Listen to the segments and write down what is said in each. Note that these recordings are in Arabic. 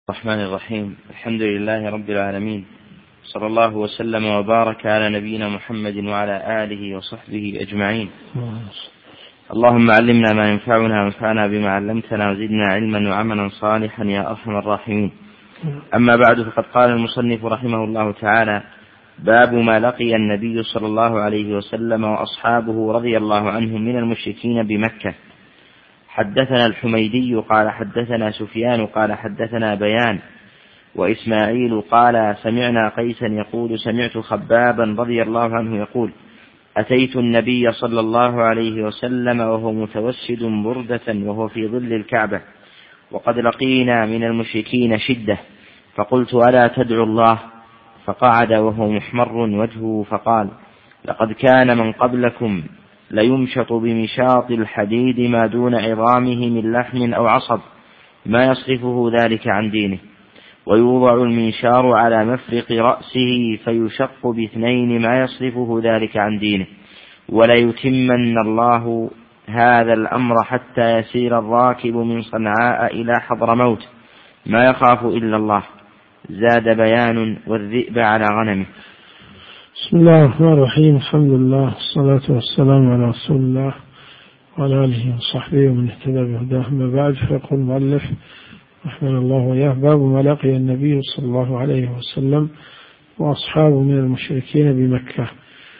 الرحمن الرحيم. الحمد لله رب العالمين، صلى الله وسلم وبارك على نبينا محمد وعلى آله وصحبه أجمعين. اللهم علمنا ما ينفعنا وانفعنا بما علمتنا وزدنا علما وعملا صالحا يا أرحم الراحمين. أما بعد، فقد قال المصنف رحمه الله تعالى: باب ما لقي النبي صلى الله عليه وسلم وأصحابه رضي الله عنهم من المشركين بمكة. حدثنا الحميدي قال حدثنا سفيان قال حدثنا بيان وإسماعيل قال سمعنا قيسا يقول سمعت خبابا رضي الله عنه يقول: أتيت النبي صلى الله عليه وسلم وهو متوسد بردة وهو في ظل الكعبة، وقد لقينا من المشركين شدة، فقلت: ألا تدعو الله؟ فقعد وهو محمر وجهه فقال: لقد كان من قبلكم ليمشط بمشاط الحديد ما دون عظامه من لحم أو عصب ما يصرفه ذلك عن دينه، ويوضع المنشار على مفرق رأسه فيشق باثنين ما يصرفه ذلك عن دينه، ولا يتمن الله هذا الأمر حتى يسير الراكب من صنعاء إلى حضرموت ما يخاف إلا الله. زاد بيان: والذئب على غنمه. بسم الله الرحمن الرحيم. الحمد لله والصلاة والسلام على رسول الله وعلى آله وصحبه ومن اهتدى بهداه. أما بعد، فيقول المؤلف رحمه الله وإياه: باب ما لقي النبي صلى الله عليه وسلم وأصحابه من المشركين بمكة.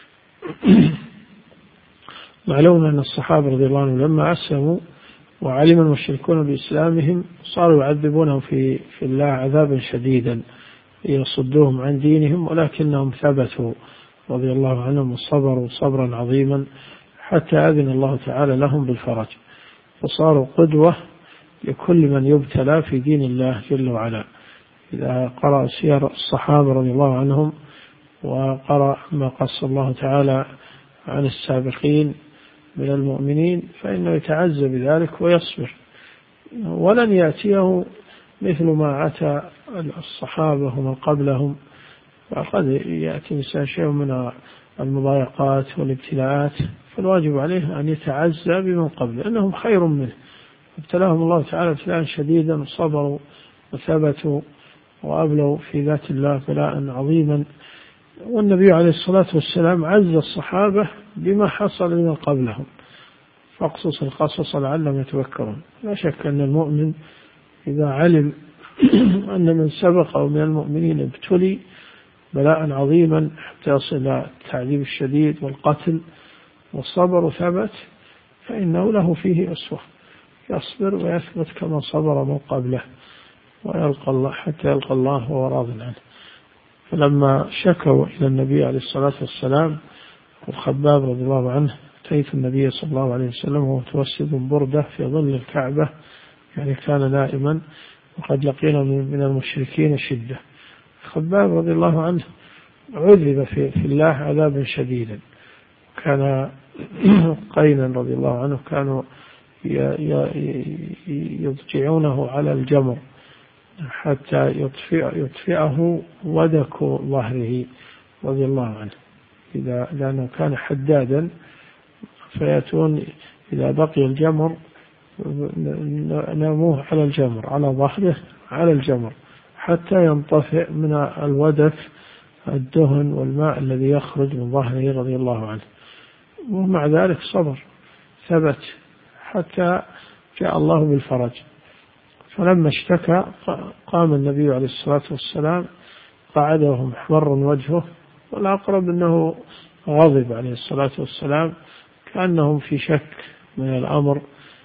معلوم أن الصحابة رضي الله عنهم لما أسلموا وعلم المشركون بإسلامهم صاروا يعذبونهم في الله عذابا شديدا يصدوهم عن دينهم، ولكنهم ثبتوا رضي الله عنهم وصبروا صبرا عظيما حتى أذن الله تعالى لهم بالفرج، فصاروا قدوة لكل من يبتلى في دين الله جل وعلا. إذا قرأ سير الصحابة رضي الله عنهم وقرأ ما قص الله تعالى عن السابقين من المؤمنين فإنه يتعزى بذلك ويصبر، ولن يأتيه مثل ما أتى الصحابة ومن قبلهم، فقد يأتي إنسان شيء من المضايقات والابتلاءات، فالواجب عليه أن يتعزى بمن قبله أنهم خير منه. ابتلاهم الله تعالى ابتلاء شديدا وصبروا وثبتوا وأبلوا في ذات الله بلاء عظيما، والنبي عليه الصلاة والسلام عز الصحابة بما حصل من قبلهم، فاقصص القصص لعلهم يتذكرون. لا شك أن المؤمن إذا علم أن من سبقه من المؤمنين ابتلي بلاء عظيما حتى يصل إلى التعذيب الشديد والقتل والصبر وثبت، فإنه له فيه أسوة، يصبر ويثبت كما صبر من قبله ويلقى الله حتى يلقى الله وهو راض عنه. فلما شكوا إلى النبي عليه الصلاة والسلام، والخباب رضي الله عنه: أتيت النبي صلى الله عليه وسلم وهو متوسد بردة في ظل الكعبة، يعني كان نائما، وقد لقينا من المشركين شدة. الخباب رضي الله عنه عذب في الله عذابا شديدا، كان قينا رضي الله عنه كانوا يضجعونه على الجمر حتى يطفئه ودك ظهره رضي الله عنه، لأنه كان حدادا، فيأتون إذا بقي الجمر ناموه على الجمر، على ظهره على الجمر، حتى ينطفئ من الودك الدهن والماء الذي يخرج من ظهره رضي الله عنه. ومع ذلك صبر ثبت حتى جاء الله بالفرج. فلما اشتكى قام النبي عليه الصلاة والسلام، قعد وهو محمر وجهه، والأقرب أنه غضب عليه الصلاة والسلام كأنهم في شك من الأمر،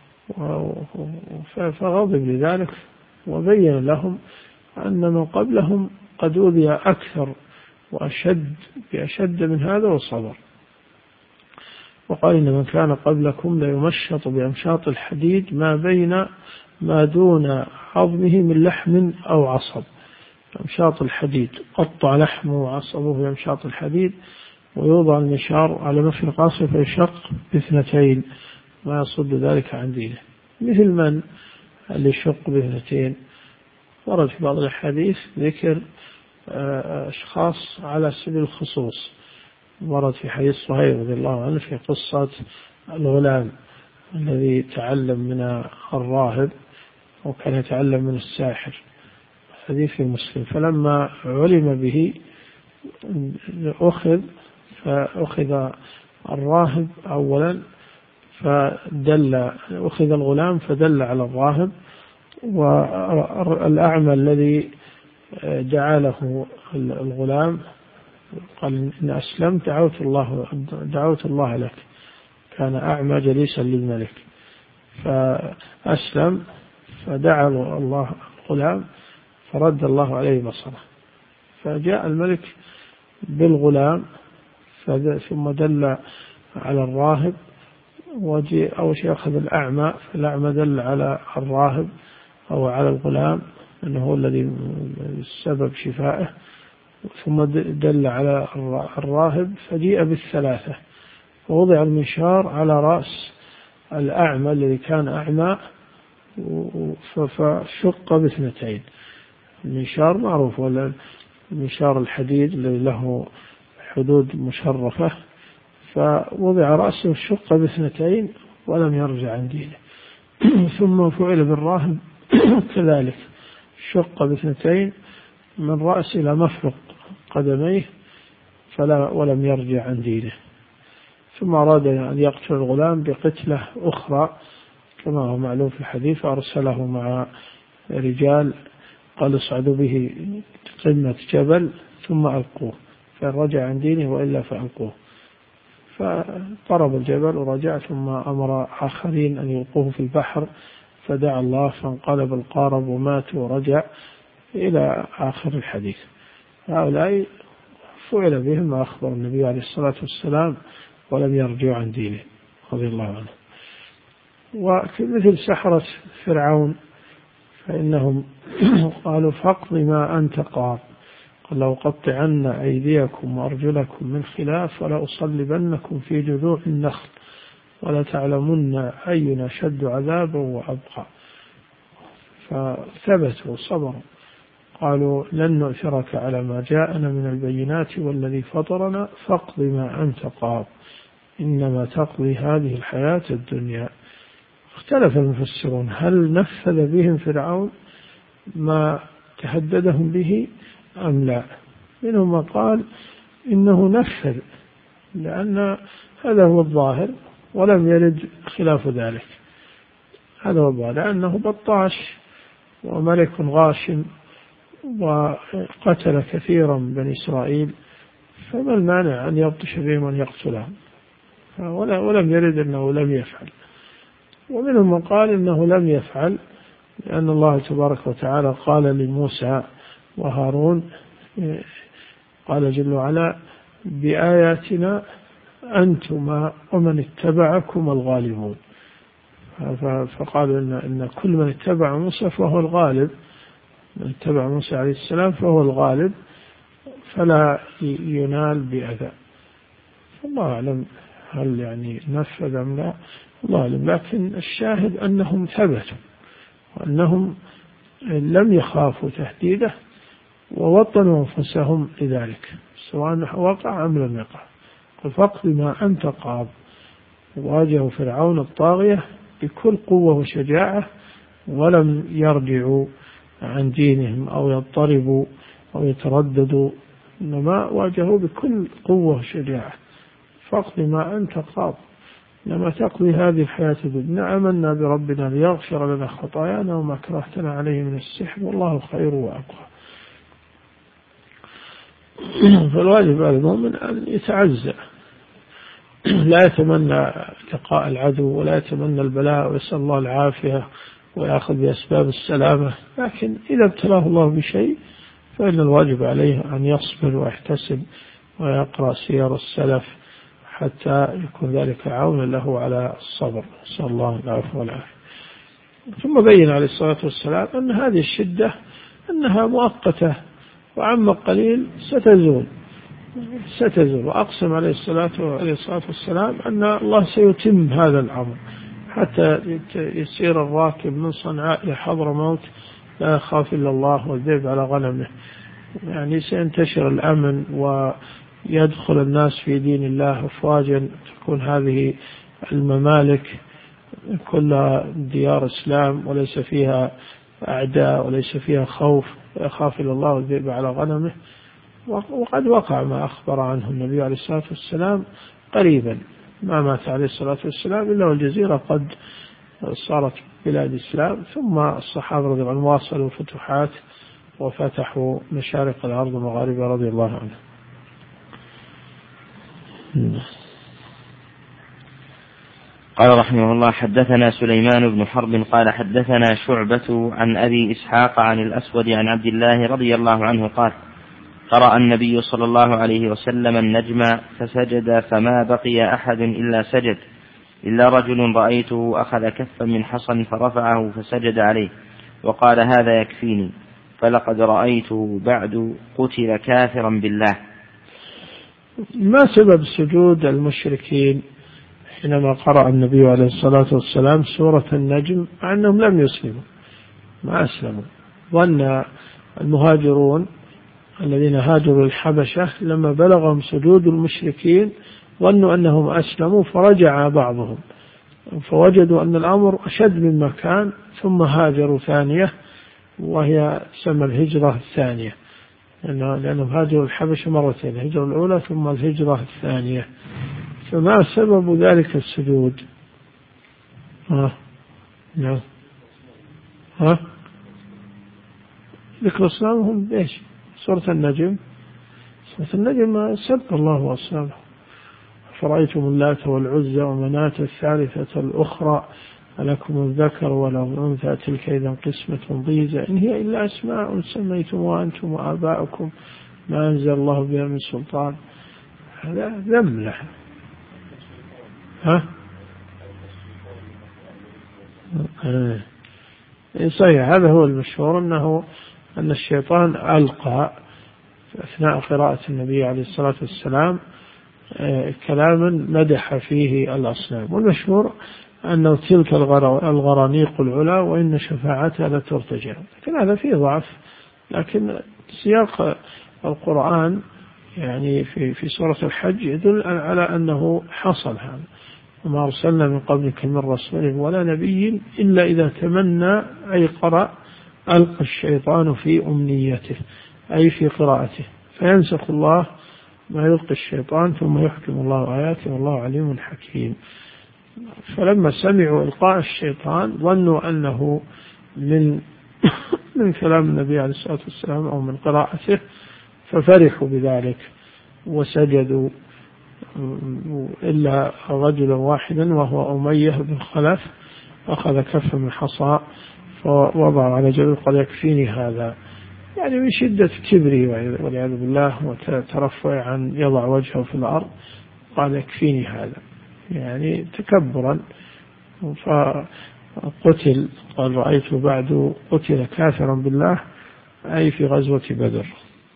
فغضب لذلك وبين لهم أن من قبلهم قد أوذي أكثر بأشد من هذا وصبر. وقال: إن من كان قبلكم ليمشط بأمشاط الحديد ما دون عظمه من لحم أو عصب. أمشاط الحديد قطع لحمه وعصبه بأمشاط الحديد، ويوضع المنشار على مفرق رأسه فيشق باثنتين ما يصد ذلك عن دينه. مثل من اللي يشق باثنتين؟ ورد في بعض الحديث ذكر أشخاص على سبيل الخصوص. ورد في حديث صهيب رضي الله عنه في قصة الغلام الذي تعلم من الراهب وكان يتعلم من الساحر، هذه في مسلم. فلما علم به فأخذ الراهب أولا أخذ الغلام فدل على الراهب، والأعمى الذي دعا له الغلام قال إن أسلمت دعوت الله لك، كان أعمى جليسا للملك فأسلم فدعا الله الغلام فرد الله عليه بصره، فجاء الملك بالغلام ثم دل على الراهب، أو شيء أخذ الأعمى فالأعمى دل على الراهب أو على الغلام أنه هو الذي سبب شفائه، ثم دل على الراهب فجيء بالثلاثة، ووضع المنشار على رأس الأعمى الذي كان أعمى فشق باثنتين. المنشار معروف، ولا المنشار الحديد الذي له حدود مشرفة، فوضع رأسه الشق باثنتين ولم يرجع عن دينه. ثم فعل بالراهب كذلك، شق باثنتين من رأس إلى مفرق قدميه ولم يرجع عن دينه. ثم أراد أن يقتل الغلام بقتلة أخرى كما هو معلوم في الحديث، فأرسله مع رجال قال اصعدوا به قمة جبل ثم ألقوه، فإن رجع عن دينه وإلا فألقوه. فضرب الجبل ورجع، ثم أمر آخرين أن يلقوه في البحر فدعا الله فانقلب القارب ومات ورجع إلى آخر الحديث. هؤلاء فعل بهم ما أخبر النبي عليه الصلاة والسلام ولم يرجعوا عن دينه رضي الله عنه. ومثل سحرة فرعون فإنهم قالوا فاقض ما أنت قاض، قال لو قطعن أيديكم وأرجلكم من خلاف ولا أصلبنكم في جذوع النخل ولا تعلمن أينا شد عذابا وأبقى. فثبتوا وصبروا، قالوا لن نؤثرك على ما جاءنا من البينات والذي فطرنا فاقض ما أنت قاض إنما تقضي هذه الحياة الدنيا. اختلف المفسرون هل نفذ بهم فرعون ما تهددهم به أم لا؟ منهم من قال إنه نفذ، لأن هذا هو الظاهر ولم يرد خلاف ذلك، هذا هو الظاهر، لأنه بطاش وملك غاشم وقتل كثيرا من بني إسرائيل، فما المانع أن يبطش بهم وأن يقتلهم؟ ولم يرد أنه لم يفعل. ومنهم من قال إنه لم يفعل لأن الله تبارك وتعالى قال لموسى وهارون، قال جل وعلا بآياتنا أنتما ومن اتبعكم الغالبون. فقالوا إن كل من اتبع موسى فهو الغالب، من اتبع موسى عليه السلام فهو الغالب فلا ينال بأذى. الله أعلم هل يعني نفذ أم لا، الله أعلم، لكن الشاهد أنهم ثبتوا وأنهم لم يخافوا تهديده ووطنوا أنفسهم لذلك سواء وقع أم لم يقع. فاقض ما أنت قاض. واجهوا فرعون الطاغية بكل قوة وشجاعة ولم يرجعوا عن دينهم أو يضطربوا أو يترددوا، إنما واجهوا بكل قوة وشجاعة. فاقض ما أنت قاض لما تقضي هذه الحياة الدنيا، آمنا بربنا ليغفر لنا خطايانا وما كرهتنا عليه من السحر والله خير وأبقى. فالواجب على المؤمن أن يتعزى، لا يتمنى لقاء العدو ولا يتمنى البلاء ويسأل الله العافية ويأخذ بأسباب السلامة، لكن إذا ابتلاه الله بشيء فإن الواجب عليه أن يصبر ويحتسب ويقرأ سير السلف حتى يكون ذلك عونا له على الصبر، نسأل الله العافية والعافية. ثم بين عليه الصلاة والسلام أن هذه الشدة أنها مؤقتة وعما قليل ستزول، وأقسم عليه الصلاة والسلام أن الله سيتم هذا الأمر حتى يسير الراكب من صنعاء إلى حضرموت لا يخاف إلا الله والذئب على غنمه، يعني سينتشر الأمن ويدخل الناس في دين الله أفواجا، تكون هذه الممالك كلها ديار إسلام وليس فيها أعداء وليس فيها خوف، يخاف إلى الله والذئب على غنمه. وقد وقع ما أخبر عنه النبي عليه الصلاة والسلام قريبا، ما مات عليه الصلاة والسلام إلا والجزيرة قد صارت بلاد إسلام، ثم الصحابة رضي الله عنهم واصلوا الفتوحات وفتحوا مشارق الأرض ومغاربها رضي الله عنهم. قال رحمه الله: حدثنا سليمان بن حرب قال حدثنا شعبة عن أبي إسحاق عن الأسود عن عبد الله رضي الله عنه قال: قرأ النبي صلى الله عليه وسلم النجم فسجد، فما بقي أحد إلا سجد، إلا رجل رأيته أخذ كفا من حصى فرفعه فسجد عليه وقال: هذا يكفيني، فلقد رأيته بعد قتل كافرا بالله. ما سبب سجود المشركين حينما قرأ النبي عليه الصلاة والسلام سورة النجم مع أنهم لم يسلموا، ما أسلموا؟ ظن المهاجرون الذين هاجروا الحبشة لما بلغهم سجود المشركين ظنوا أنهم أسلموا، فرجع بعضهم فوجدوا أن الأمر أشد مما كان، ثم هاجروا ثانية، وهي سمى الهجرة الثانية، لأنهم هاجروا الحبشة مرتين، الهجرة الأولى ثم الهجرة الثانية. فما سبب ذلك السجود؟ نعم. ذكر أصنامهم إيش؟ سورة النجم. سورة النجم سب الله وأصنامه: فرأيتم اللات والعزى ومناة الثالثة الأخرى ألكم الذكر وله الأنثى تلك إذا قسمة ضيزى إن هي إلا أسماء سميتموها أنتم وآباؤكم ما أنزل الله بها من سلطان. هذا ذم له. صحيح، هذا هو المشهور، أن الشيطان ألقى أثناء قراءة النبي عليه الصلاة والسلام كلاما مدح فيه الأصنام، والمشهور أنه تلك الغرانيق العلا وإن شفاعتها لترتجى، لكن هذا فيه ضعف. لكن سياق القرآن يعني في سورة الحج يدل على أنه حصل هذا: وما أرسلنا من قبلك من رسول ولا نبي إلا إذا تمنى أي قرأ ألقى الشيطان في أمنيته، أي في قراءته، فينسخ الله ما يلقي الشيطان ثم يحكم الله آياته والله عليم حكيم. فلما سمعوا إلقاء الشيطان ظنوا أنه من كلام النبي عليه الصلاة والسلام أو من قراءته، ففرحوا بذلك وسجدوا، إلا رجلا واحدا وهو أمية بن خلف أخذ كف من حصى فوضع على جبل قال: يكفيني هذا، يعني من شدة كبري والعياذ بالله وترفع عن يضع وجهه في الأرض، قال: يكفيني هذا، يعني تكبرا. فقتل، قال: رأيت بعد قتل كافرا بالله، أي في غزوة بدر.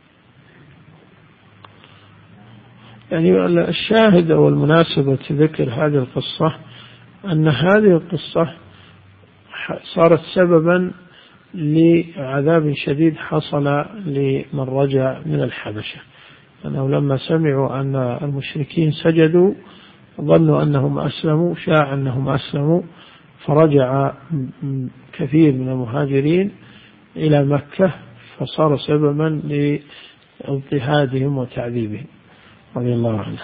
يعني الشاهد والمناسبة ذكر هذه القصة أن هذه القصة صارت سببا لعذاب شديد حصل لمن رجع من الحبشة، أنه لما سمعوا أن المشركين سجدوا ظنوا أنهم أسلموا، شاع أنهم أسلموا، فرجع كثير من المهاجرين إلى مكة، فصار سببا لاضطهادهم وتعذيبهم رضي الله عنه.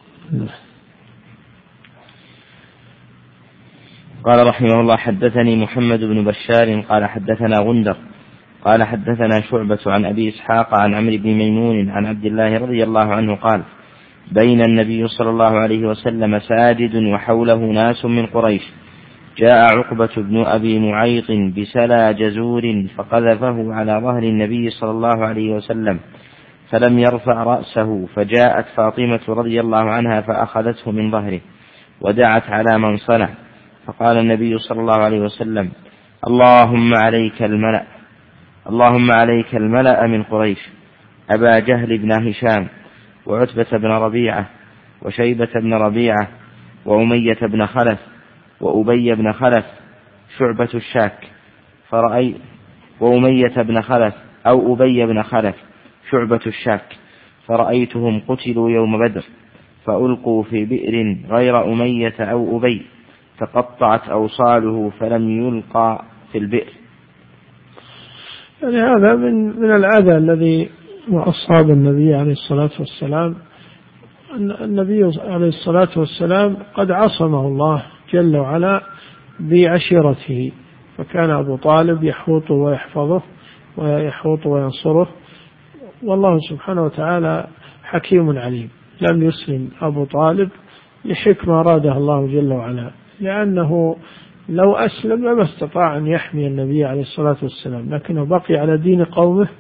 قال رحمه الله: حدثني محمد بن بشار قال حدثنا غندر قال حدثنا شعبة عن أبي إسحاق عن عمرو بن ميمون عن عبد الله رضي الله عنه قال: بين النبي صلى الله عليه وسلم ساجد وحوله ناس من قريش، جاء عقبة بن أبي معيط بسلا جزور فقذفه على ظهر النبي صلى الله عليه وسلم فلم يرفع رأسه، فجاءت فاطمة رضي الله عنها فأخذته من ظهره ودعت على من صنع، فقال النبي صلى الله عليه وسلم: اللهم عليك الملأ من قريش، أبا جهل بن هشام وعتبة بن ربيعة وشيبة بن ربيعة وأمية بن خلف وأبي بن خلف شعبة الشاك، وأمية بن خلف أو أبي بن خلف شعبة الشاك، فرأيتهم قتلوا يوم بدر، فألقوا في بئر غير أمية أو أبي، فقطعت أوصاله فلم يلقى في البئر، يعني هذا من الأذى الذي أصاب النبي عليه الصلاة والسلام. النبي عليه الصلاة والسلام قد عصمه الله جل وعلا بعشيرته، فكان أبو طالب يحوطه ويحفظه ويحوط وينصره، والله سبحانه وتعالى حكيم عليم. لم يسلم أبو طالب لحكمة أرادها الله جل وعلا، لأنه لو أسلم لما استطاع أن يحمي النبي عليه الصلاة والسلام، لكنه بقي على دين قومه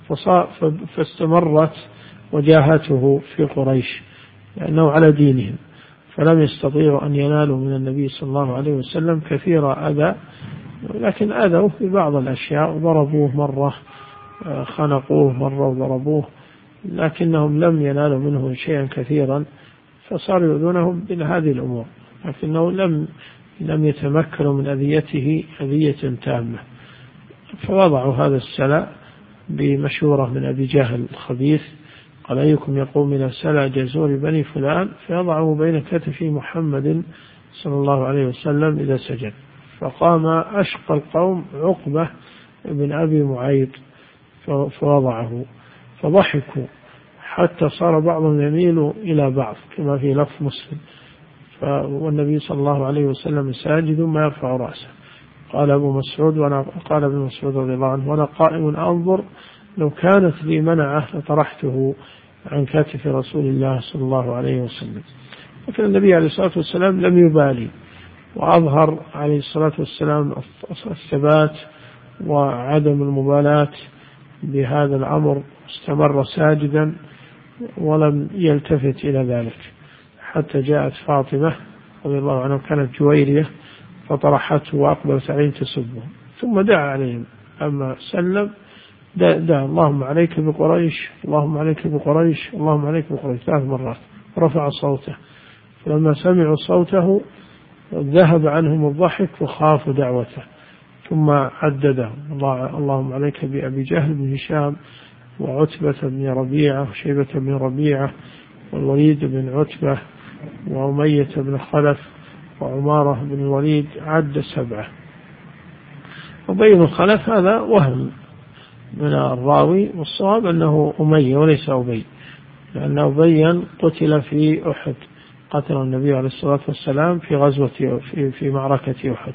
فاستمرت وجاهته في قريش لأنه على دينهم، فلم يستطيعوا أن ينالوا من النبي صلى الله عليه وسلم كثير أذى، لكن أذوا في بعض الأشياء، ضربوه مرة، خنقوه مرة وضربوه، لكنهم لم ينالوا منه شيئا كثيرا، فصاروا يؤذونهم بهذه الأمور، لكنه لم يتمكنوا من أذيته أذية تامة. فوضعوا هذا السلع بمشورة من أبي جهل الخبيث، قال أيكم يقوم من سلع جزور بني فلان فيضعه بين كتفي محمد صلى الله عليه وسلم إذا سجد، فقام أشقى القوم عقبة بن أبي معيط فوضعه، فضحكوا حتى صار بعضهم يميل إلى بعض كما في لفظ مسلم، والنبي صلى الله عليه وسلم ساجد ما يرفع رأسه. قال ابن مسعود رضي الله عنه: وأنا قائم أنظر لو كانت لي منعة لطرحته عن كتف رسول الله صلى الله عليه وسلم. لكن النبي عليه الصلاة والسلام لم يبالي، وأظهر عليه الصلاة والسلام الثبات وعدم المبالاة بهذا الأمر، استمر ساجدا ولم يلتفت إلى ذلك، حتى جاءت فاطمة رضي الله عنها كانت جويرية فطرحته وأقبلت عليهم تسبه، ثم دعا عليهم، أما سلم دعا: اللهم عليك بقريش، اللهم عليك بقريش، اللهم عليك بقريش 3 مرات، رفع صوته، فلما سمعوا صوته ذهب عنهم الضحك وخافوا دعوته، ثم عددهم: اللهم عليك بأبي جهل بن هشام، وعتبة بن ربيعة، وشيبة بن ربيعة، والوليد بن عتبة، وأمية بن خلف، وعمارة بن الوليد، عد 7. أبي بن خلف هذا وهم من الراوي، والصواب أنه أمية وليس أبي، لأن أبيا قتل في أحد، قتل النبي عليه الصلاة والسلام في غزوة في معركة أحد،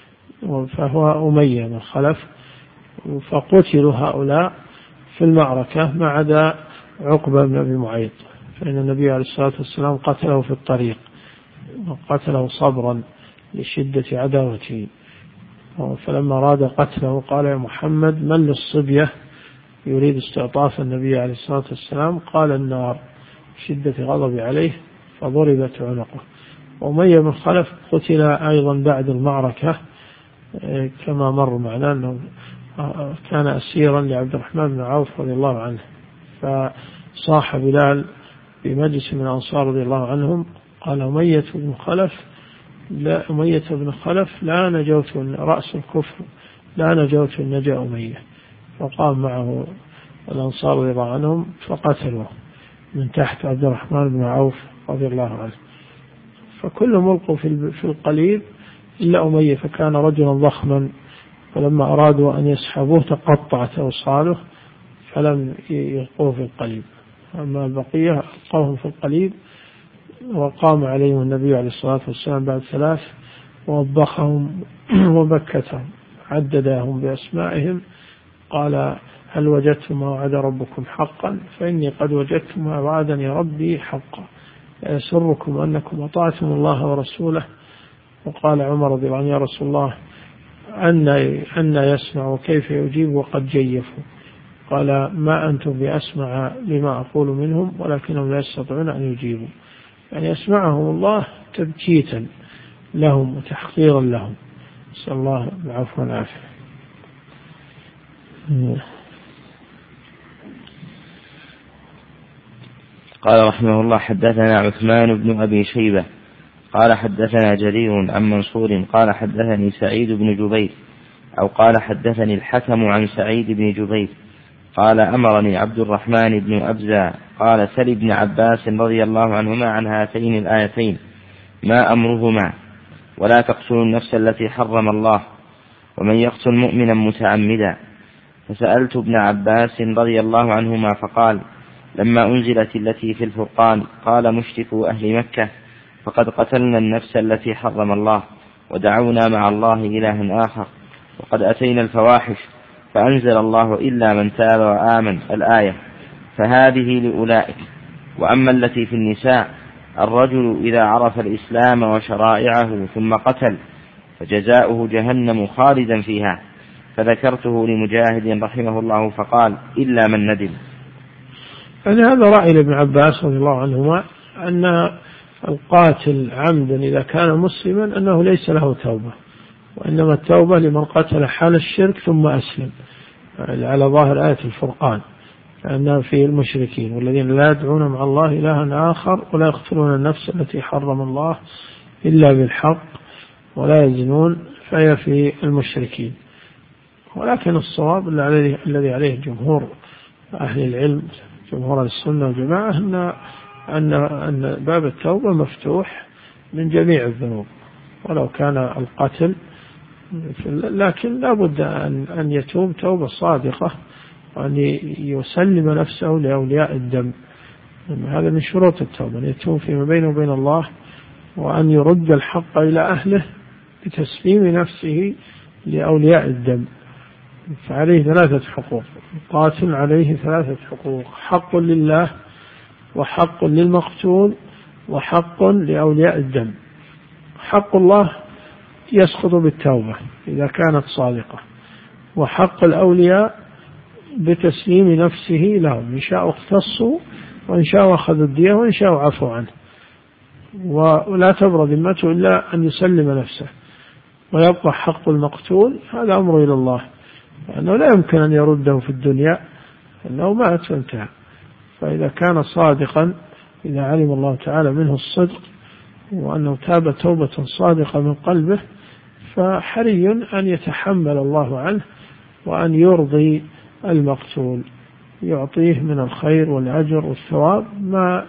فهو أمية بن خلف، فقتلوا هؤلاء في المعركة ما عدا عقبة بن أبي معيط، فإن النبي عليه الصلاة والسلام قتله في الطريق، وقتله صبرا لشدة عداوته، فلما أراد قتله قال: يا محمد من للصبية؟ يريد استعطاف النبي عليه الصلاة والسلام، قال: النار، شدة غضب عليه، فضربت عنقه. وأمية بن خلف قتل أيضا بعد المعركة، كما مر معنا أنه كان أسيرا لعبد الرحمن بن عوف رضي الله عنه، فصاح بلال بمجلس من الأنصار رضي الله عنهم، قال: أمية بن خلف لا نجوت رأس الكفر، لا نجوت النجا أمية، فقام معه الأنصار رضي الله عنهم فقتلوه من تحت عبد الرحمن بن عوف رضي الله عنه، فكلهم ألقوا في القليب إلا أمية، فكان رجلا ضخما، فلما أرادوا أن يسحبوه تقطعت أوصاله فلم يلقوه في القليب، أما البقية ألقوهم في القليب، وقام عليهم النبي عليه الصلاة والسلام بعد 3 ووبخهم وبكتهم، عددهم بأسمائهم، قال: هل وجدتم ما وعد ربكم حقا؟ فإني قد وجدت ما وعدني ربي حقا، يسركم أنكم أطعتم الله ورسوله. وقال عمر رضي الله عنه: يا رسول الله أن يسمع وكيف يجيب وقد جيفوا؟ قال: ما أنتم بأسمع لما أقول منهم، ولكنهم لا يستطيعون أن يجيبوا، يعني يسمعهم الله تبكيتا لهم وتحقيرا لهم، نسأل الله العفو والعافية. قال رحمه الله: حدثنا عثمان بن أبي شيبة قال حدثنا جرير عن منصور قال حدثني سعيد بن جبير، أو قال حدثني الحكم عن سعيد بن جبير قال: أمرني عبد الرحمن بن أبزة قال: سل ابن عباس رضي الله عنهما عن هاتين الآيتين ما أمرهما: ولا تقتلوا النفس التي حرم الله، ومن يقتل مؤمنا متعمدا، فسألت ابن عباس رضي الله عنهما فقال: لما أنزلت التي في الفرقان قال مشركو أهل مكة: فقد قتلنا النفس التي حرم الله ودعونا مع الله إلها آخر وقد أتينا الفواحش، فأنزل الله: إلا من تاب وآمن، الآية. فهذه لأولئك. وأما التي في النساء: الرجل إذا عرف الإسلام وشرائعه ثم قتل فجزاؤه جهنم خالدا فيها. فذكرته لمجاهد رحمه الله فقال: إلا من ندم. هذا رأي لابن عباس رضي الله عنهما أن القاتل عمدا إذا كان مسلما أنه ليس له توبة، وإنما التوبة لمن قتل حال الشرك ثم أسلم، على ظاهر آية الفرقان، لأنها في المشركين: والذين لا يدعون مع الله إلها آخر ولا يقتلون النفس التي حرم الله إلا بالحق ولا يزنون، فهي في المشركين. ولكن الصواب الذي عليه جمهور أهل العلم، جمهور السنة والجماعة، أن باب التوبة مفتوح من جميع الذنوب ولو كان القتل، لكن لا بد أن يتوب توبة صادقة، وأن يسلم نفسه لأولياء الدم. هذا من شروط التوبة، أن يتوب فيما بينه وبين الله، وأن يرد الحق إلى أهله بتسليم نفسه لأولياء الدم. فعليه 3 حقوق، القاتل عليه 3 حقوق: حق لله، وحق للمقتول، وحق لأولياء الدم. حق الله يسقط بالتوبة إذا كانت صادقة، وحق الأولياء بتسليم نفسه لهم، إن شاء اختصوا وإن شاء أخذوا الدية وإن شاء عفوا عنه، ولا تبرد ذمته إلا أن يسلم نفسه. ويبقى حق المقتول، هذا أمر إلى الله، لأنه لا يمكن أن يرده في الدنيا، أنه مات وانتهى. فإذا كان صادقا، إذا علم الله تعالى منه الصدق وأنه تاب توبة صادقة من قلبه، فحري أن يتحمل الله عنه وأن يرضي المقتول، يعطيه من الخير والأجر والثواب ما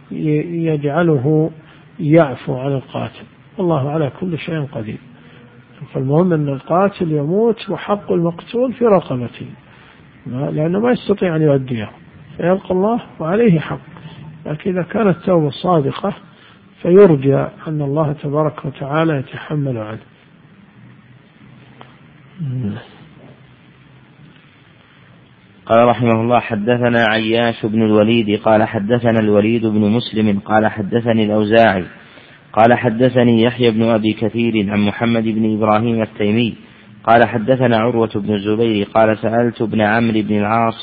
يجعله يعفو عن القاتل. والله على كل شيء قدير. فالمهم أن القاتل يموت وحق المقتول في رقبته، لأنه ما يستطيع أن يؤديه، فيلقى الله وعليه حق. لكن إذا كانت توبة صادقة فيرجى أن الله تبارك وتعالى يتحمل عنه. قال رحمه الله: حدثنا عياش بن الوليد قال حدثنا الوليد بن مسلم قال حدثني الأوزاعي قال حدثني يحيى بن أبي كثير عن محمد بن إبراهيم التيمي قال حدثنا عروة بن الزبير قال سألت ابن عمرو بن العاص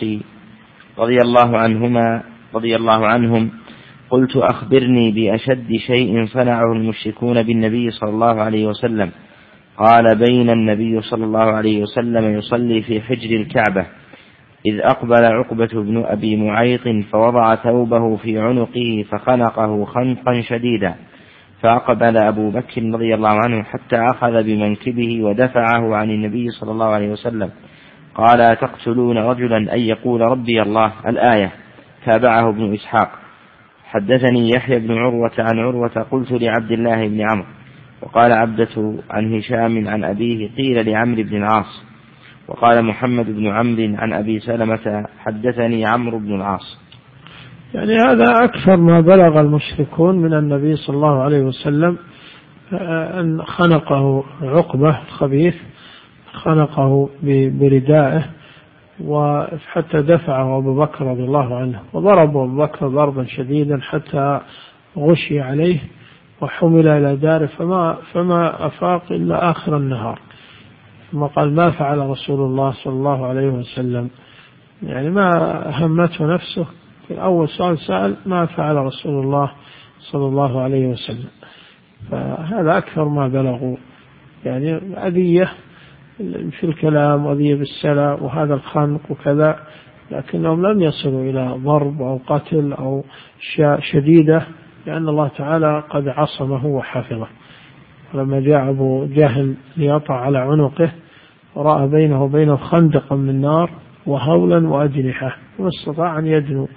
رضي الله عنهم قلت: أخبرني بأشد شيء صنعه المشركون بالنبي صلى الله عليه وسلم. قال: بين النبي صلى الله عليه وسلم يصلي في حجر الكعبة إذ أقبل عقبة بن أبي معيط فوضع ثوبه في عنقه فخنقه خنقا شديدا، فأقبل أبو بكر رضي الله عنه حتى أخذ بمنكبه ودفعه عن النبي صلى الله عليه وسلم. قال: تقتلون رجلا أن يقول ربي الله، الآية. تابعه ابن إسحاق. حدثني يحيى بن عروة عن عروة قلت لعبد الله بن عمرو، وقال عبدة عن هشام عن أبيه قيل لعمرو بن العاص. وقال محمد بن عمرو عن أبي سلمة حدثني عمرو بن العاص. يعني هذا أكثر ما بلغ المشركون من النبي صلى الله عليه وسلم، أن خنقه عقبة الخبيث، خنقه بردائه، وحتى دفعه أبو بكر رضي الله عنه، وضرب أبو بكر ضربا شديدا حتى غشي عليه وحمل إلى داره فما أفاق إلا آخر النهار. ثم قال: ما فعل رسول الله صلى الله عليه وسلم؟ يعني ما همته نفسه في أول سؤال ما فعل رسول الله صلى الله عليه وسلم. فهذا أكثر ما بلغوا، يعني أذية في الكلام وأذية بالسلع وهذا الخنق وكذا، لكنهم لم يصلوا إلى ضرب أو قتل أو أشياء شديدة، لأن الله تعالى قد عصمه وحفظه. لما جاء أبو جهل ليطع على عنقه ورأى بينه وبينه خندقا من نار وهولا وأجنحة، واستطاع أن يدنو،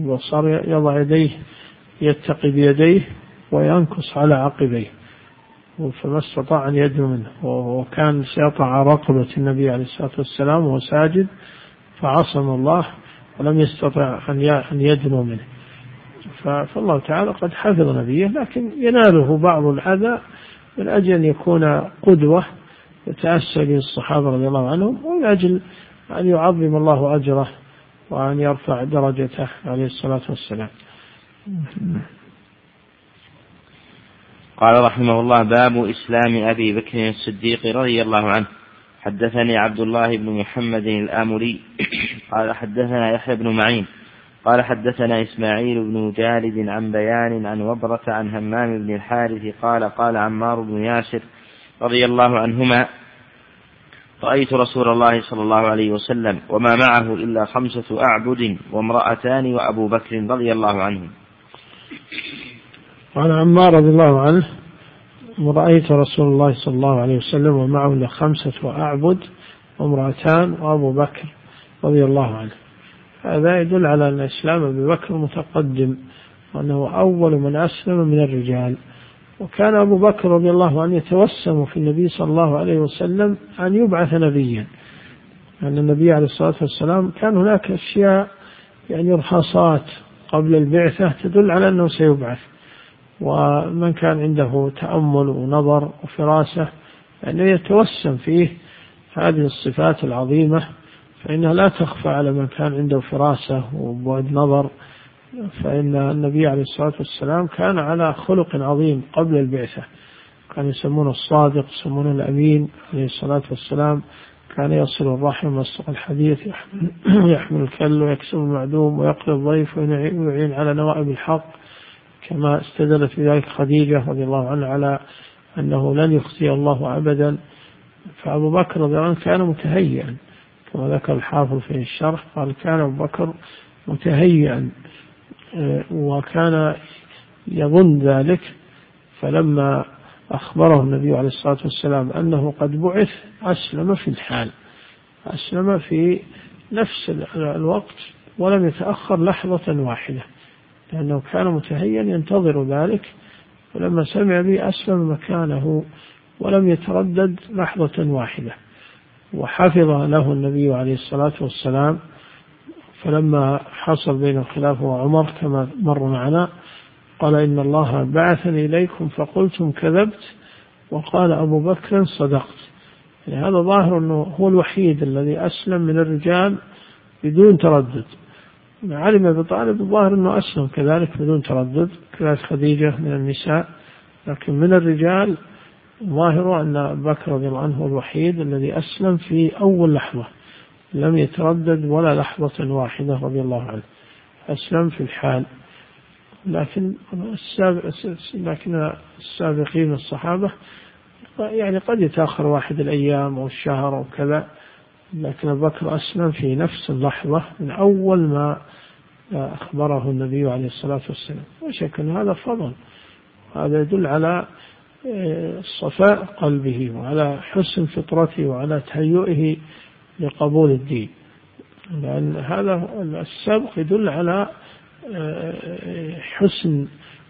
وصار يضع يديه يتقي بيديه وينكص على عقبيه، فما استطاع أن يدنو منه، وكان سيطع رقبة النبي عليه الصلاة والسلام وهو ساجد فعصم الله ولم يستطع أن يدنو منه. فالله تعالى قد حفظ نبيه، لكن يناله بعض الأذى من أجل أن يكون قدوة يتأسى به الصحابة رضي الله عنهم، ومن أجل أن يعظم الله أجره وأن يرفع درجته عليه الصلاة والسلام. قال رحمه الله: باب إسلام أبي بكر الصديق رضي الله عنه. حدثني عبد الله بن محمد الآمري قال حدثنا يحيى بن معين قال حدثنا إسماعيل بن جالد عن بيان عن وبرة عن همام بن الحارث قال قال عمار بن ياسر رضي الله عنهما: رأيت رسول الله صلى الله عليه وسلم وما معه إلا 5 أعبد وامرأتان وأبو بكر رضي الله عنه. قال عمار رضي الله عنه: ورأيت رسول الله صلى الله عليه وسلم ومعه 5 أعبد وامرأتان وأبو بكر رضي الله عنه. هذا يدل على أن إسلام أبي بكر متقدم، وأنه أول من أسلم من الرجال. وكان أبو بكر رضي الله عنه يتوسم في النبي صلى الله عليه وسلم أن يبعث نبيا، أن النبي عليه الصلاة والسلام كان هناك أشياء يعني رخصات قبل البعثة تدل على أنه سيبعث، ومن كان عنده تأمل ونظر وفراسة أنه يتوسم فيه هذه الصفات العظيمة، فإنها لا تخفى على من كان عنده فراسة وبعد نظر. فإن النبي عليه الصلاة والسلام كان على خلق عظيم قبل البعثة، كان يسمونه الصادق، يسمونه الأمين عليه الصلاة والسلام. كان يصل الرحم ويصدق الحديث، يحمل الكل ويكسب المعدوم ويقري الضيف ويعين على نوائب الحق، كما استدلت في ذلك خديجة رضي الله عنها على أنه لن يخزي الله أبدا. فأبو بكر رضي الله عنه كان متهيئا، كما ذكر الحافظ في الشرح قال: كان أبو بكر متهيئا وكان يظن ذلك. فلما أخبره النبي عليه الصلاة والسلام أنه قد بعث أسلم في الحال، أسلم في نفس الوقت ولم يتأخر لحظة واحدة، لأنه كان متهيئا ينتظر ذلك. فلما سمع به أسلم مكانه ولم يتردد لحظة واحدة، وحفظ له النبي عليه الصلاة والسلام. فلما حصل بين الخلافة وعمر كما مر معنا قال: إن الله بعثني إليكم فقلتم كذبت، وقال أبو بكر صدقت. يعني هذا ظاهر أنه هو الوحيد الذي أسلم من الرجال بدون تردد. علم أبي طالب الظاهر أنه أسلم كذلك بدون تردد، كذلك خديجة من النساء، لكن من الرجال ظاهر أن أبو بكر رضي الله عنه هو الوحيد الذي أسلم في أول لحظة، لم يتردد ولا لحظة واحدة رضي الله عنه، أسلم في الحال. لكن السابقين الصحابة يعني قد يتأخر 1 الأيام أو الشهر أو كذا، لكن أبو بكر أسلم في نفس اللحظة من أول ما أخبره النبي عليه الصلاة والسلام. وشك أن هذا فضل، هذا يدل على صفاء قلبه وعلى حسن فطرته وعلى تهيئه لقبول الدين، لأن هذا السبق يدل على حسن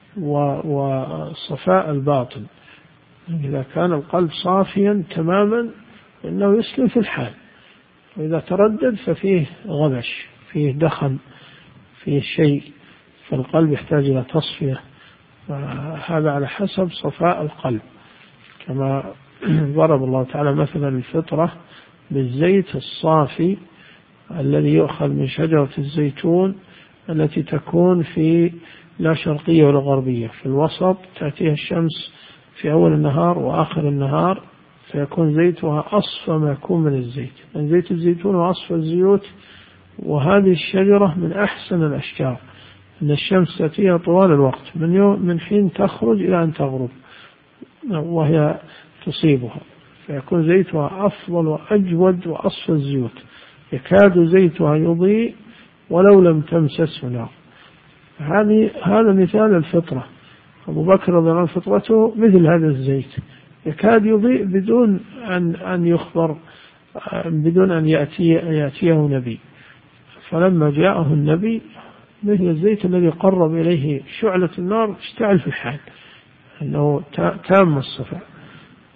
وصفاء الباطن. إذا كان القلب صافيا تماما إنه يسلم في الحال، وإذا تردد ففيه غبش، فيه دخن، فيه شيء، فالقلب يحتاج إلى تصفية، هذا على حسب صفاء القلب. كما ضرب الله تعالى مثلا الفطرة بالزيت الصافي الذي يؤخذ من شجرة الزيتون التي تكون في لا شرقية ولا غربية، في الوسط تأتيها الشمس في أول النهار وآخر النهار، فيكون زيتها أصفى ما يكون من الزيت، من زيت الزيتون وأصفى الزيوت. وهذه الشجرة من أحسن الأشجار، أن الشمس تأتيها طوال الوقت من حين تخرج إلى أن تغرب وهي تصيبها، فيكون زيتها أفضل وأجود وأصفى الزيوت، يكاد زيتها يضيء ولو لم تمسسه نار. هذا مثال الفطرة. أبو بكر رضي الله عنه فطرته مثل هذا الزيت، يكاد يضيء بدون أن يخبر، بدون أن يأتيه نبي. فلما جاءه النبي مثل الزيت الذي قرب إليه شعلة النار اشتعل في الحال، أنه تام الصفاء.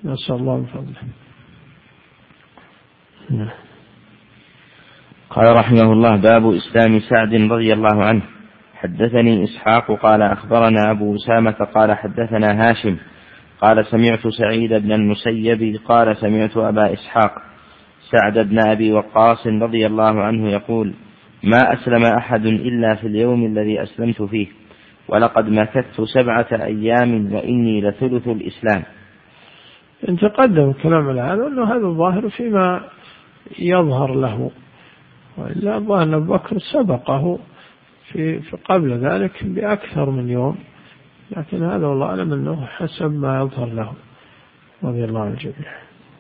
نسأل الله من فضله. قال رحمه الله: باب إسلام سعد رضي الله عنه. حدثني إسحاق قال أخبرنا أبو أسامة قال حدثنا هاشم قال سمعت سعيد بن المسيب قال سمعت أبا إسحاق سعد بن أبي وقاص رضي الله عنه يقول: ما أسلم أحد إلا في اليوم الذي أسلمت فيه، ولقد مكثت 7 أيام وإني لثلث الإسلام. إن تقدم الكلام على هذا أنه هذا الظاهر فيما يظهر له، وإلا أن أبو بكر سبقه في قبل ذلك بأكثر من يوم، لكن هذا والله أعلم أنه حسب ما يظهر له رضي الله عن الجميع.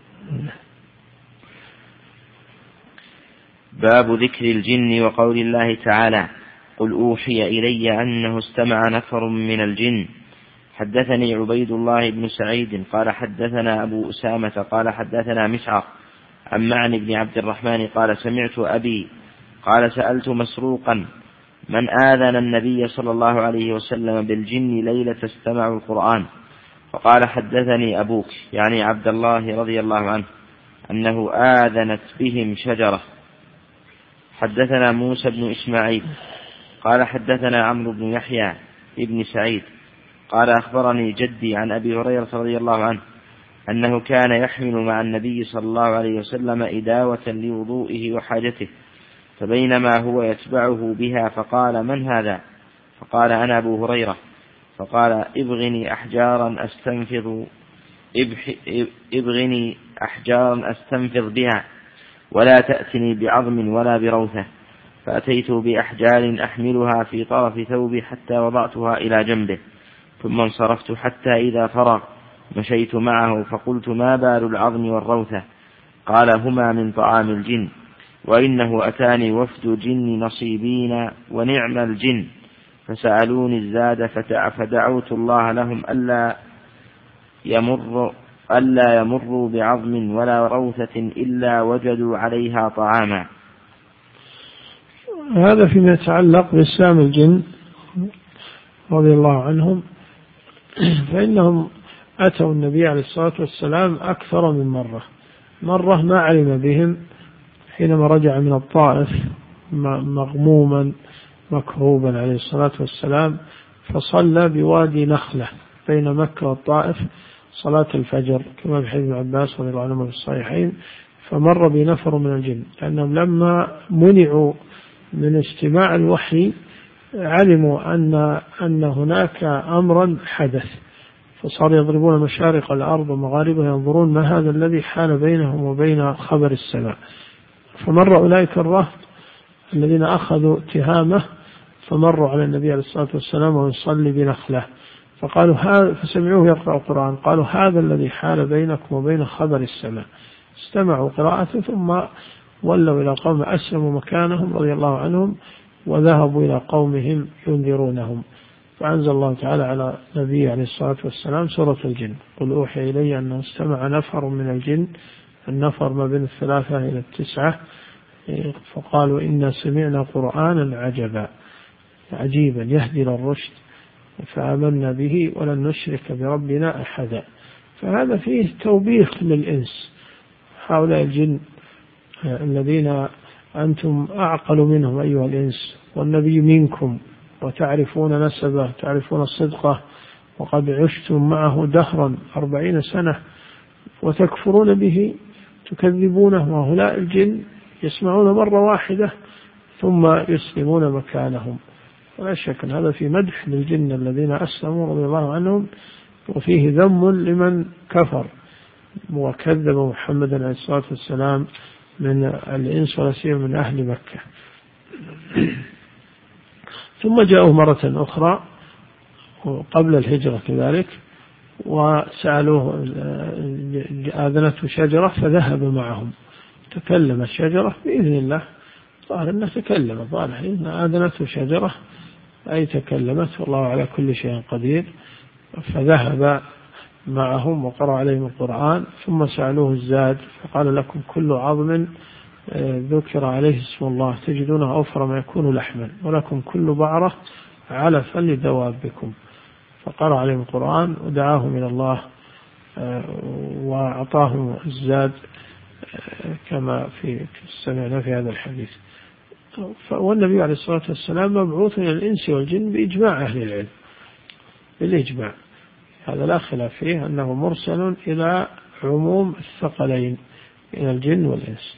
باب ذكر الجن وقول الله تعالى: قل أوحي إلي أنه استمع نفر من الجن. حدثني عبيد الله بن سعيد قال حدثنا أبو أسامة قال حدثنا مسعر عن معن بن عبد الرحمن قال سمعت أبي قال سألت مسروقا: من آذن النبي صلى الله عليه وسلم بالجن ليلة استمعوا القرآن؟ فقال: حدثني أبوك، يعني عبد الله رضي الله عنه، أنه آذنت بهم شجرة. حدثنا موسى بن إسماعيل قال حدثنا عمرو بن يحيى ابن سعيد قال أخبرني جدي عن أبي هريرة رضي الله عنه أنه كان يحمل مع النبي صلى الله عليه وسلم إداوة لوضوئه وحاجته، فبينما هو يتبعه بها فقال: من هذا؟ فقال: أنا أبو هريرة. فقال: ابغني أحجارا أستنفض بها، ولا تأتني بعظم ولا بروثة. فأتيت بأحجار أحملها في طرف ثوبي حتى وضعتها إلى جنبه، ثم انصرفت حتى إذا فرغ مشيت معه فقلت: ما بال العظم والروثة؟ قال: هما من طعام الجن، وإنه أتاني وفد جن نصيبين ونعم الجن، فسألوني الزاد فدعوت الله لهم ألا يمروا بعظم ولا روثة إلا وجدوا عليها طعاما. هذا فيما يتعلق بإسلام الجن رضي الله عنهم، فإنهم أتوا النبي عليه الصلاة والسلام أكثر من مرة ما علم بهم حينما رجع من الطائف مغموما مكروبا عليه الصلاة والسلام، فصلى بوادي نخلة بين مكة والطائف صلاة الفجر كما في حديث ابن عباس رضي الله عنهما في الصحيحين، فمر بنفر من الجن، لأنهم لما منعوا من استماع الوحي علموا أن هناك أمرا حدث، فصاروا يضربون مشارق الأرض ومغاربها ينظرون ما هذا الذي حال بينهم وبين خبر السماء. فمر أولئك الرهط الذين أخذوا اتهامه فمروا على النبي عليه الصلاة والسلام ويصلي بنخله، فقالوا فسمعوه يقرأ القرآن، قالوا: هذا الذي حال بينكم وبين خبر السماء. استمعوا قراءته ثم ولوا إلى قوم أسلموا مكانهم رضي الله عنهم وذهبوا إلى قومهم ينذرونهم، فأنزل الله تعالى على نبيه عليه الصلاة والسلام سورة الجن: قل أوحي إلي أنه استمع نفر من الجن، النفر ما بين 3 إلى 9، فقالوا: إنا سمعنا قرآنا عجيبا يهدي للرشد فآمنا به ولن نشرك بربنا أحدا. فهذا فيه توبيخ للإنس، هؤلاء الجن الذين أنتم أعقل منهم أيها الإنس، والنبي منكم وتعرفون نسبه تعرفون صدقه، وقد عشتم معه دهرا 40 سنة وتكفرون به تكذبونه، وهؤلاء الجن يسمعون مرة واحدة ثم يسلمون مكانهم. ولا شك أن هذا في مدح للجن الذين أسلموا رضي الله عنهم، وفيه ذم لمن كفر وكذب محمد عليه الصلاة والسلام من الإنس ولا سيما من أهل مكة. ثم جاءوا مرة أخرى قبل الهجرة كذلك وسألوه، آذنته شجرة فذهب معهم، تكلم الشجرة بإذن الله، ظاهر أنه تكلم، ظاهر إن آذنته شجرة أي تكلمت، والله على كل شيء قدير. فذهب معهم وقرأ عليهم القرآن، ثم سألوه الزاد فقال: لكم كل عظم ذكر عليه اسم الله تجدونه أوفر ما يكون لحما، ولكم كل بعرة علفا لدوابكم. فقرأ عليهم القرآن ودعاهم إلى الله وأعطاهم الزاد كما سمعنا في هذا الحديث. والنبي عليه الصلاة والسلام مبعوث إلى الإنس والجن بإجماع أهل العلم، بالإجماع، هذا لا خلاف فيه أنه مرسل إلى عموم الثقلين إلى الجن والإنس.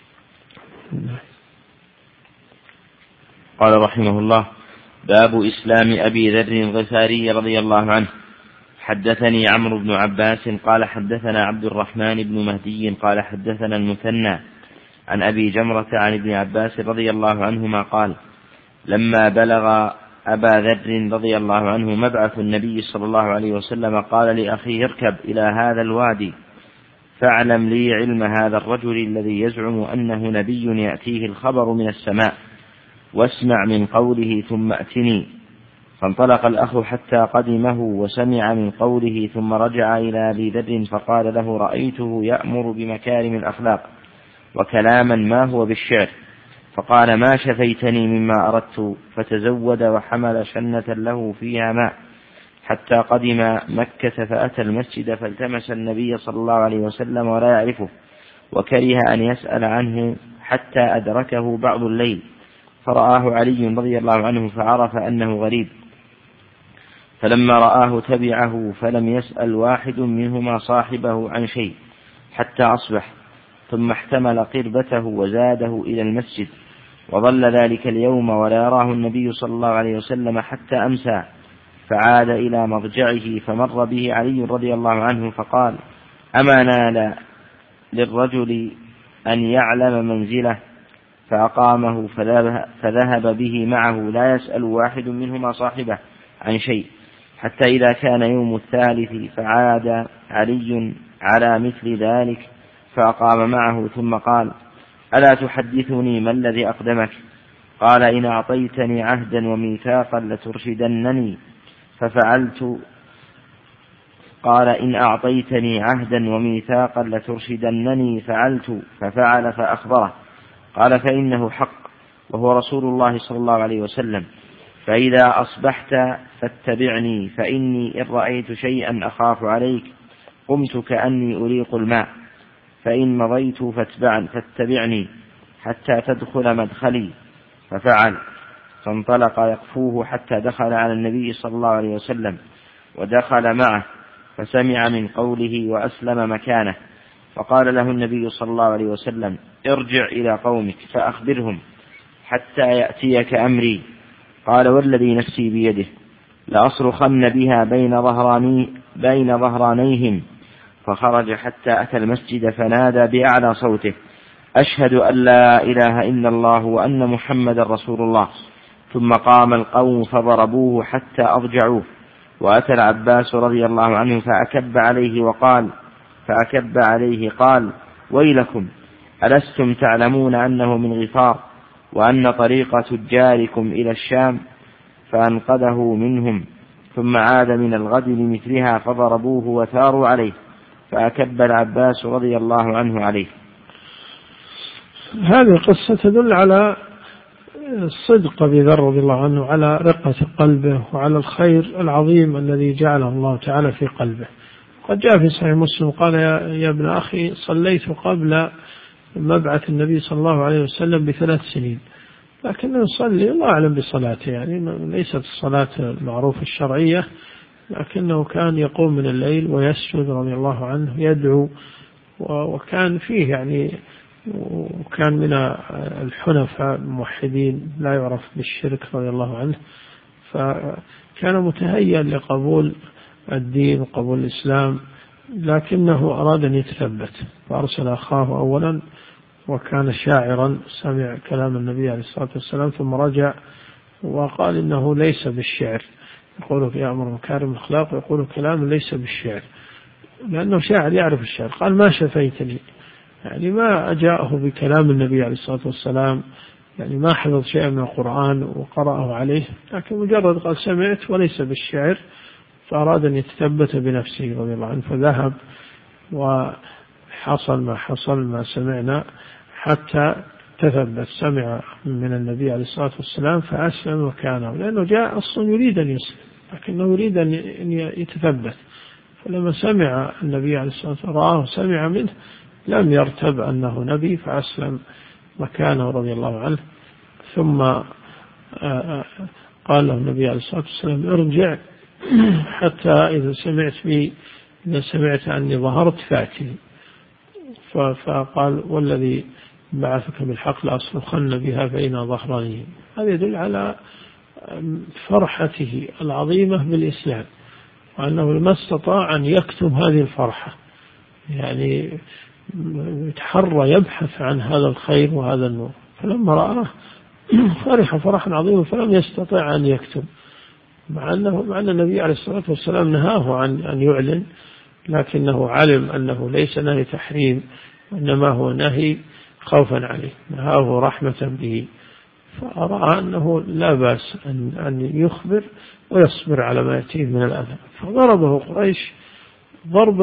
قال رحمه الله: باب إسلام أبي ذر الغفاري رضي الله عنه. حدثني عمرو بن عباس قال حدثنا عبد الرحمن بن مهدي قال حدثنا المثنى عن أبي جمرة عن ابن عباس رضي الله عنهما قال: لما بلغ أبا ذر رضي الله عنه مبعث النبي صلى الله عليه وسلم قال لأخيه: اركب إلى هذا الوادي فاعلم لي علم هذا الرجل الذي يزعم أنه نبي يأتيه الخبر من السماء، واسمع من قوله ثم أتني. فانطلق الأخ حتى قدمه وسمع من قوله، ثم رجع إلى أبي ذر فقال له: رأيته يأمر بمكارم الأخلاق وكلاما ما هو بالشعر. فقال: ما شفيتني مما أردت. فتزود وحمل شنة له فيها ماء حتى قدم مكة، فأتى المسجد فالتمس النبي صلى الله عليه وسلم ولا يعرفه، وكره أن يسأل عنه حتى أدركه بعض الليل، فرآه علي رضي الله عنه فعرف أنه غريب، فلما رآه تبعه، فلم يسأل واحد منهما صاحبه عن شيء حتى أصبح، ثم احتمل قربته وزاده إلى المسجد، وظل ذلك اليوم ولا يراه النبي صلى الله عليه وسلم حتى أمسى، فعاد إلى مضجعه، فمر به علي رضي الله عنه فقال: أما نال للرجل أن يعلم منزله؟ فأقامه فذهب به معه لا يسأل واحد منهما صاحبه عن شيء، حتى إذا كان يوم الثالث فعاد علي على مثل ذلك فأقام معه، ثم قال: ألا تحدثني ما الذي أقدمك؟ قال: إن أعطيتني عهدا وميثاقا لترشدنني ففعلت. قال: إن أعطيتني عهدا وميثاقا لترشدنني فعلت، ففعل فأخبره. قال: فإنه حق، وهو رسول الله صلى الله عليه وسلم. فإذا أصبحت فاتبعني، فإني إن رأيت شيئا أخاف عليك قمت كأني أريق الماء، فإن مضيت فاتبعني حتى تدخل مدخلي. ففعل، فانطلق يقفوه حتى دخل على النبي صلى الله عليه وسلم، ودخل معه فسمع من قوله وأسلم مكانه. فقال له النبي صلى الله عليه وسلم: ارجع إلى قومك فأخبرهم حتى يأتيك أمري. قال: والذي نفسي بيده لأصرخن بها بين ظهرانيهم. فخرج حتى أتى المسجد فنادى بأعلى صوته: أشهد أن لا إله إلا الله وأن محمد رسول الله. ثم قام القوم فضربوه حتى أضجعوه، وأتى العباس رضي الله عنه فأكب عليه قال: ويلكم، ألستم تعلمون أنه من غفار، وأن طريق تجاركم إلى الشام؟ فأنقذه منهم، ثم عاد من الغد لمثلها فضربوه وثاروا عليه، فأكب العباس رضي الله عنه عليه. هذه القصة تدل على الصدق أبي ذر رضي الله عنه، على رقة قلبه، وعلى الخير العظيم الذي جعله الله تعالى في قلبه. قد جاء في صحيح مسلم قال: يا ابن أخي، صليت قبل مبعث النبي صلى الله عليه وسلم ب3 سنين، لكنه يصلي الله أعلم بصلاته، يعني ليست الصلاة المعروفة الشرعية، لكنه كان يقوم من الليل ويسجد رضي الله عنه، يدعو، وكان فيه يعني، وكان من الحنفاء الموحدين لا يعرف بالشرك رضي الله عنه، فكان متهيئا لقبول الدين وقبول الإسلام، لكنه أراد أن يتثبت، فأرسل أخاه أولا، وكان شاعرا، سمع كلام النبي عليه الصلاة والسلام، ثم رجع وقال إنه ليس بالشعر، يقول يأمر مكارم الأخلاق ويقول كلام ليس بالشعر، لأنه شاعر يعرف الشعر. قال: ما شفيتني، يعني ما أجاءه بكلام النبي عليه الصلاة والسلام، يعني ما حفظ شيئا من القرآن وقرأه عليه، لكن مجرد قال سمعت وليس بالشعر، فأراد أن يتثبت بنفسه رضي الله عنه، فذهب وحصل ما حصل ما سمعنا حتى تثبت، سمع من النبي عليه الصلاة والسلام فأسلم مكانه، لأنه جاء أصلا يريد أن يسلم، لكنه يريد أن يتثبت، فلما سمع النبي عليه الصلاة والسلام رآه سمع منه لم يرتب أنه نبي فأسلم مكانه رضي الله عنه. ثم قال له النبي عليه الصلاة والسلام ارجع حتى إذا سمعت أني ظهرت فأتني. فقال والذي بعثك بالحق لأصرخن بها فإن ظهراني. هذا يدل على فرحته العظيمة بالإسلام وأنه ما استطاع أن يكتم هذه الفرحة، يعني يتحرى يبحث عن هذا الخير وهذا النور. فلما رآه فرح فرحا عظيما فلم يستطع أن يكتم، مع أن النبي عليه الصلاة والسلام نهاه عن أن يعلن، لكنه علم أنه ليس نهي تحريم وإنما هو نهي خوفا عليه، نهاه رحمة به، فرأى أنه لا بأس أن يخبر ويصبر على ما يأتيه من الأذى. فضربه قريش ضرب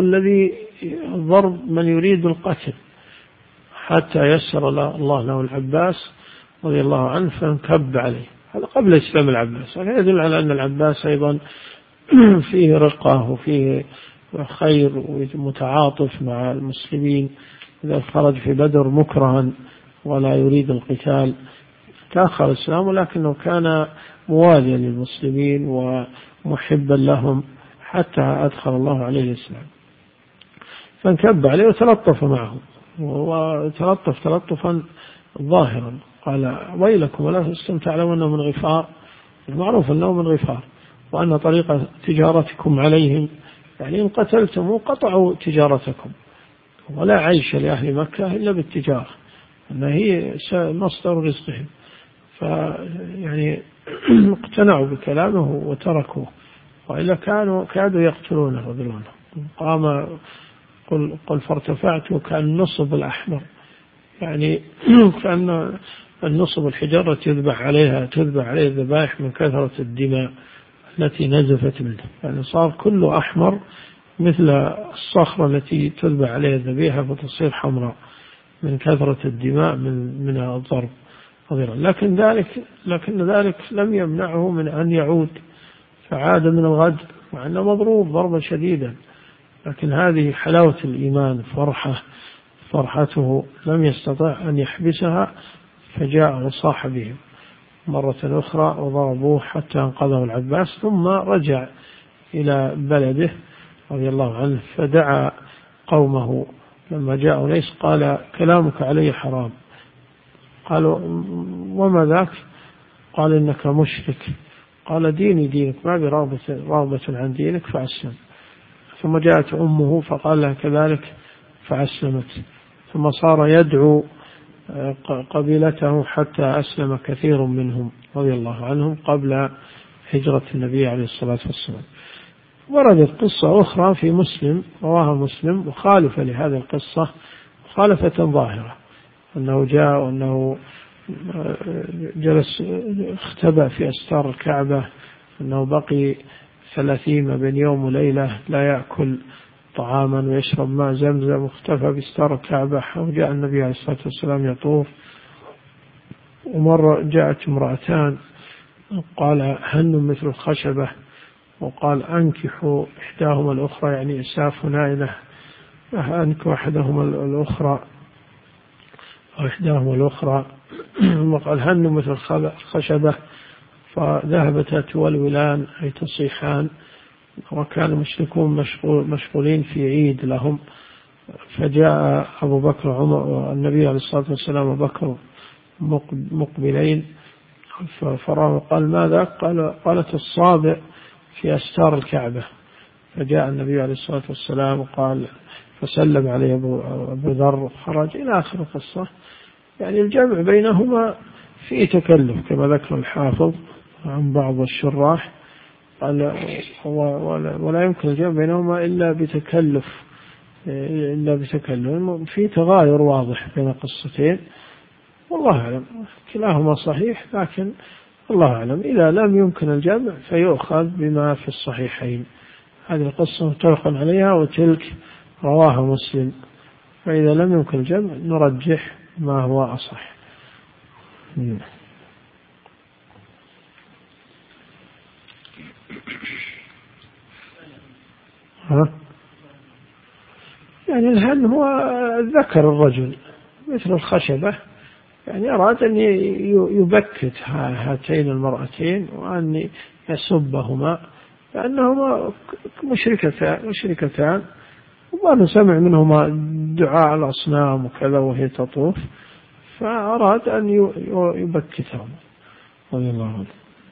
من يريد القتل، حتى يسر الله له العباس رضي الله عنه فانكب عليه. هذا قبل إسلام العباس. هذا يدل على أن العباس أيضا فيه رقة وفيه خير ومتعاطف مع المسلمين. إذا خرج في بدر مكرها ولا يريد القتال تأخر إسلامه، لكنه كان مواليا للمسلمين ومحبا لهم حتى أدخل الله عليه الإسلام، فانكب عليه وتلطف معه، وتلطف تلطفا ظاهرا. قال ويلكم ولا تستم تعلمون أنه من غفار، المعروف أنه من غفار، وأن طريقة تجارتكم عليهم، يعني إن قتلتم قطعوا تجارتكم، ولا عيش لأهل مكة إلا بالتجارة، أنها هي مصدر رزقهم. فيعني اقتنعوا بكلامه وتركوه، وإلا كادوا يقتلونه رضي الله عنه. قام قل فارتفعت كان النصب الأحمر، يعني كأن النصب الحجارة تذبح عليه الذبائح من كثرة الدماء التي نزفت منه، يعني صار كله أحمر مثل الصخرة التي تذبح عليها الذبيحة فتصير حمراء من كثرة الدماء من الضرب. لكن ذلك لم يمنعه من أن يعود، فعاد من الغد مع أنه مضروب ضربا شديدا، لكن هذه حلاوة الإيمان، فرحته لم يستطع أن يحبسها، فجاء وصاح بهم مرة أخرى وضربوه حتى انقذه العباس، ثم رجع إلى بلده رضي الله عنه. فدعا قومه لما جاء أنيس قال كلامك علي حرام. قالوا وما ذاك؟ قال إنك مشرك. قال ديني دينك، ما بي رغبة عن دينك، فأسلم. ثم جاءت أمه فقال لها كذلك فأسلمت. ثم صار يدعو قبيلته حتى أسلم كثير منهم رضي الله عنهم قبل هجرة النبي عليه الصلاة والسلام. وردت قصة أخرى في مسلم رواها مسلم مخالفة لهذه القصة مخالفة ظاهرة، أنه جاء وأنه جلس اختبأ في أستار الكعبة، أنه بقي 30 بين يوم وليلة لا يأكل طعاما ويشرب ماء زمزم، واختفى بستار الكعبة. وجاء النبي عليه الصلاة والسلام يطوف، ومرة جاءت امرأتان قال هن مثل الخشبة، وقال أنكحوا إحداهما الأخرى، يعني إساف نائلة، أنكحوا أحدهما الأخرى أو إحداهما الأخرى، وقال هن مثل الخشبة، فذهبتا تولولان أي تصيحان. وكان المشركون مشغولين في عيد لهم، فجاء أبو بكر وعمر والنبي عليه الصلاة والسلام وبكر مقبلين، فراه قال ماذا؟ قالت الصابع في أستار الكعبة. فجاء النبي عليه الصلاة والسلام وقال فسلم عليه أبو ذر خرج إلى آخر القصة. يعني الجمع بينهما فيه تكلف كما ذكر الحافظ عن بعض الشراح، قال ولا يمكن الجمع بينهما إلا بتكلف في تغاير واضح بين القصتين، والله أعلم كلاهما صحيح، لكن الله أعلم إذا لم يمكن الجمع فيؤخذ بما في الصحيحين. هذه القصة متفق عليها وتلك رواها مسلم، فإذا لم يمكن الجمع نرجح ما هو أصح. ها يعني الهن هو ذكر الرجل مثل الخشبة، يعني أراد أن يبكت هاتين المرأتين وأن يسبهما لأنهما مشركتان، وما سمع منهما دعاء الأصنام وكذا وهي تطوف، فأراد أن يبكتهما رضي الله عنه.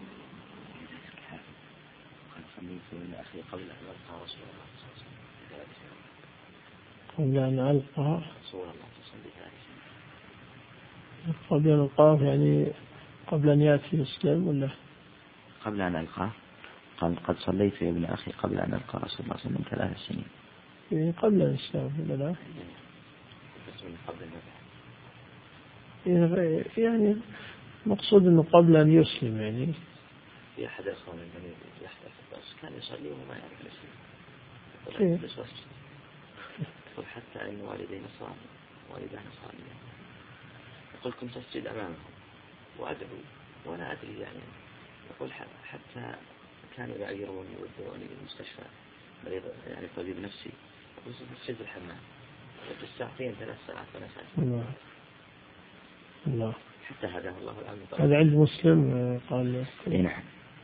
قبل أن ألقى قبل أن ألقاه، يعني قبل أن يأتي الإسلام ولا قبل أن ألقاه؟ قال قد صليت يا ابن أخي قبل أن ألقى رسول الله صلى الله عليه وسلم 3 سنين. يعني قبل الإسلام ولا لا؟ يعني مقصود أنه قبل أن يسلم، يعني في أحد أخوان البني يحدث بس كان يصلي وما يعرف الإسلام. يقول حتى أن والدي نصراني والده نصراني، يقول كنت أسجد أمامهم وأدعو وأنا أدري، يعني يقول حتى كانوا يعيروني ويودوني للمستشفى مريض يعني طبيب نفسي، يقول أسجد الحمام الساعتين 3 ساعات ولا ساعتين. الله حتى هداه الله الآن. هذا عند مسلم قال. نعم.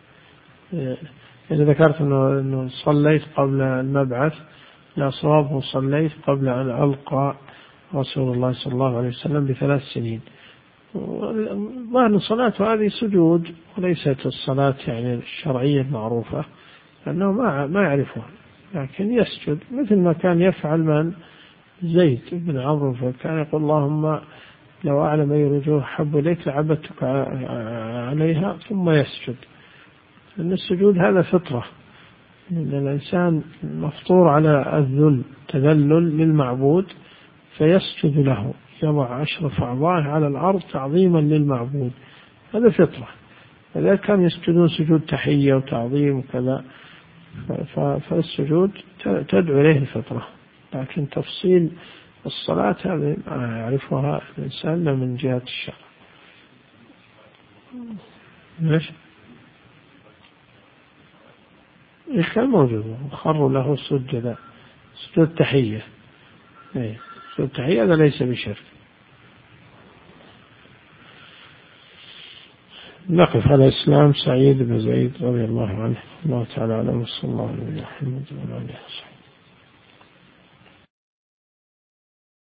إذا ذكرت أنه صليت قبل المبعث، لا، صوابه صليت قبل أن ألقى رسول الله صلى الله عليه وسلم ب3 سنين. ظاهر الصلاة هذه سجود وليست الصلاة يعني الشرعية المعروفة، لأنه ما يعرفها، لكن يسجد مثل ما كان يفعل من زيد بن عمرو، فكان يقول اللهم لو أعلم أي وجوه حب إليك لعبدتك عليها، ثم يسجد. لأن السجود هذا فطرة، لأن الإنسان مفطور على الذل، تذلل للمعبود، فيسجد له، يضع أشرف أعضائه على الأرض تعظيما للمعبود، هذا فطرة. إذا كان يسجدون سجود تحية وتعظيم وكذا، فالسجود تدعو إليه الفطرة، لكن تفصيل الصلاة هذه يعرفها الإنسان من جهة الشرع. ليش؟ كان موجود وخروا له سجدا، سجود تحية. سجود تحية هذا ليس بشرك. نقف على إسلام سعيد بن زيد رضي الله عنه. الله تعالى أعلم، صلى الله عليه وسلم.